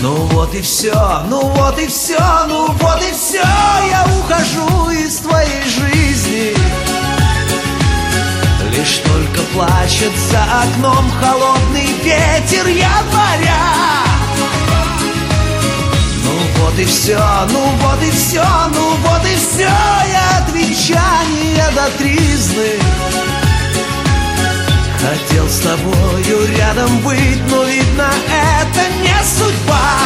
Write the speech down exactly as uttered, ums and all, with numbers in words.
Ну вот и все, ну вот и все, ну вот и все, я ухожу из твоей жизни. Лишь только плачет за окном холодный ветер января. Ну вот и все, ну вот и все, ну вот и все, я от венчания до тризны. Хотел с тобою рядом быть, но видно, это не судьба.